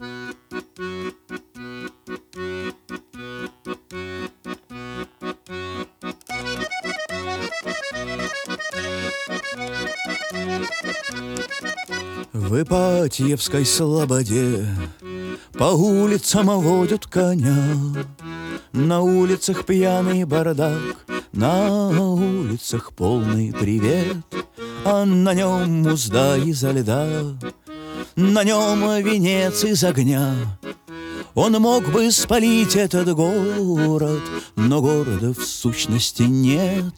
В Ипатьевской слободе по улицам водят коня. На улицах пьяный бардак, на улицах полный привет. А на нем узда изо льда, на нем венец из огня. Он мог бы спалить этот город, но города в сущности нет.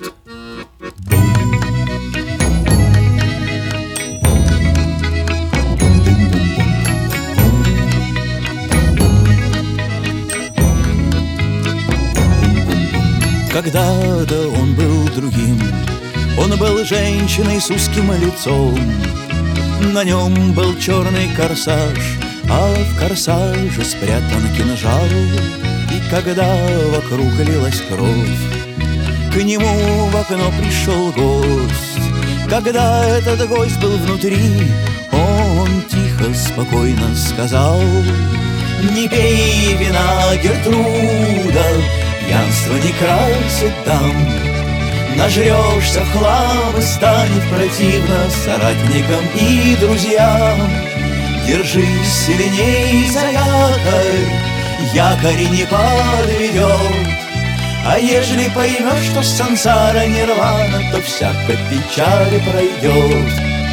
Когда-то он был другим, он был женщиной с узким лицом. На нем был черный корсаж, а в корсаже спрятан кинжал. И когда вокруг лилась кровь, к нему в окно пришел гость. Когда этот гость был внутри, он тихо, спокойно сказал: «Не пей вина, Гертруда, пьянство не красит дам. Нажрешься в хлам и станет противно соратникам и друзьям. Держись сильней за якорь, якорь не подведет. А ежели поймешь, что сансара нирвана, то всякая печаль пройдет».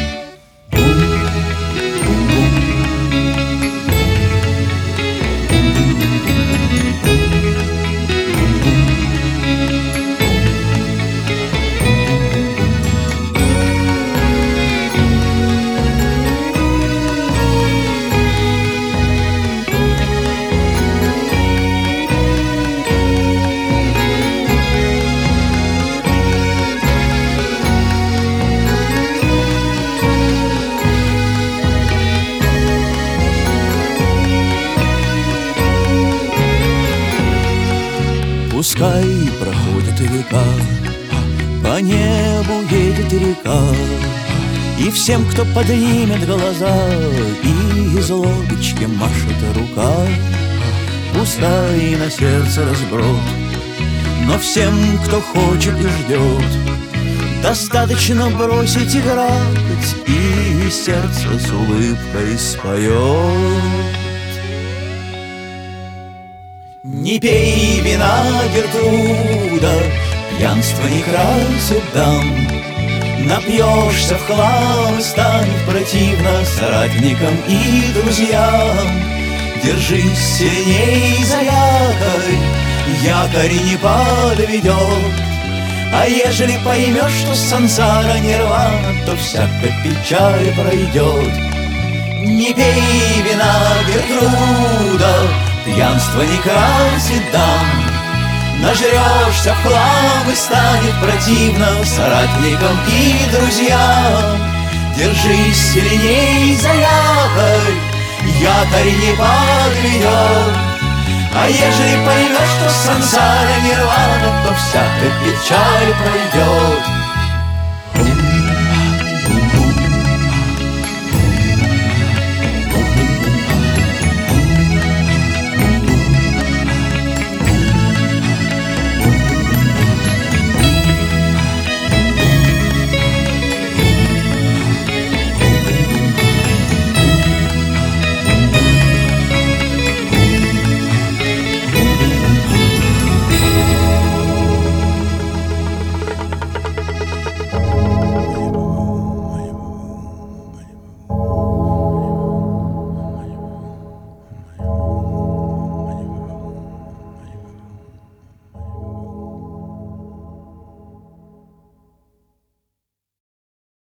Пускай проходят века, по небу едет река, и всем, кто поднимет глаза, и из лодочки машет рука. Пускай на сердце разброд, но всем, кто хочет и ждет, достаточно бросить играть, и сердце с улыбкой споет. Не пей вина, Гертруда, пьянство не красит дам. Напьешься в хлам и станет противно соратникам и друзьям. Держись сильней за якорь, якорь не подведет. А ежели поймешь, что сансара нирвана, то всякая печаль пройдет. Не пей вина, Гертруда, пьянство не красит дам. Нажрешься в хлам и станет противно соратникам и друзьям. Держись сильней за якорь, якорь не подведет. А ежели поймешь, что сансара нирвана, то всякая печаль пройдет.